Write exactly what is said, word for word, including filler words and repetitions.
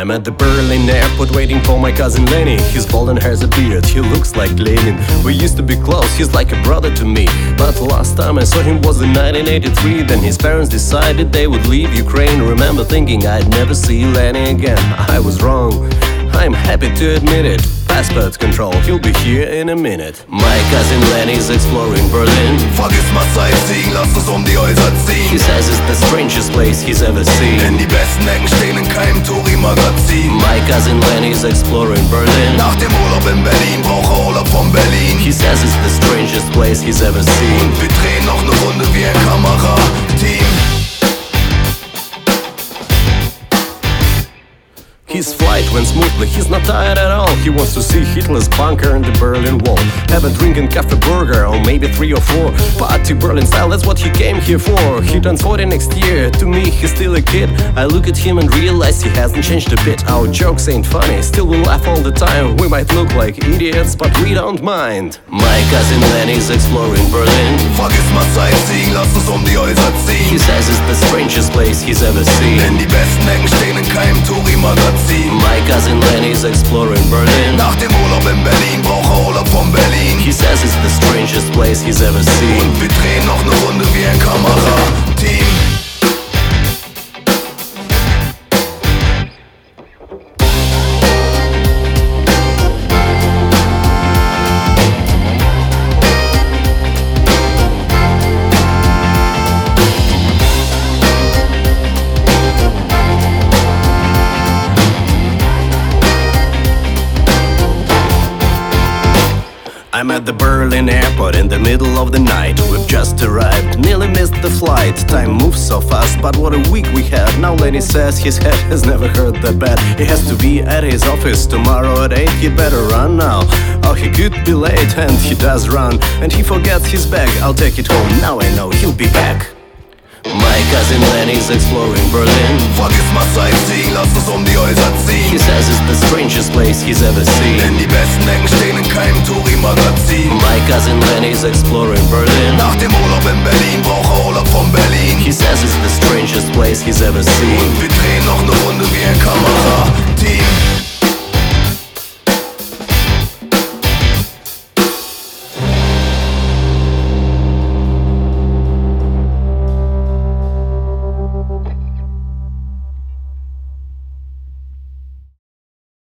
I'm at the Berlin airport waiting for my cousin Lenny. He's bald and has a beard, he looks like Lenin. We used to be close, he's like a brother to me. But the last time I saw him was in nineteen eighty-three. Then his parents decided they would leave Ukraine. Remember thinking I'd never see Lenny again. I was wrong, I'm happy to admit it. Passport control, he'll be here in a minute. My cousin Lenny's exploring Berlin. Vergiss mal Sightseeing, lass uns um die Häuser ziehen. He says it's the strangest place he's ever seen. Denn die besten Ecken stehen in keinem Touri-Magazin. My cousin Lenny's exploring Berlin. Nach dem Urlaub in Berlin braucht er Urlaub von Berlin. He says it's the strangest place he's ever seen. Und wir drehen noch ne Runde wie ein Kamerateam. His flight went smoothly, he's not tired at all. He wants to see Hitler's bunker and the Berlin Wall. Have a drink and cafe burger, or maybe three or four. Party Berlin style, that's what he came here for. He turns forty next year, to me he's still a kid. I look at him and realize he hasn't changed a bit. Our jokes ain't funny, still we laugh all the time. We might look like idiots, but we don't mind. My cousin Lenny's exploring Berlin. Vergiss mal Sightseeing, lass uns um die Häuser ziehen. He says it's the strangest place he's ever seen. Denn die besten Ecken stehen in keinem Touri-Magazin. My cousin Lenny's exploring Berlin. Nach dem Urlaub in Berlin braucht er Urlaub von Berlin. He says it's the strangest place he's ever seen. Und wir drehen noch ne Runde wie ein Kamerateam. I'm at the Berlin airport in the middle of the night. We've just arrived, nearly missed the flight. Time moves so fast, but what a week we had. Now Lenny says his head has never hurt that bad. He has to be at his office tomorrow at eight. He better run now, or he could be late. And he does run, and he forgets his bag. I'll take it home, now I know he'll be back. My cousin Lenny's exploring Berlin. Vergiss mal Sightseeing, lass uns um die Häuser He ziehen. says it's the strangest place he's ever seen. Denn die besten Ecken stehen in keinem Touri-Magazin. My cousin Lenny's exploring Berlin. Nach dem Urlaub in Berlin braucht er Urlaub von Berlin. He says it's the strangest place he's ever seen. Und wir drehen noch ne Runde wie ein Kamerateam.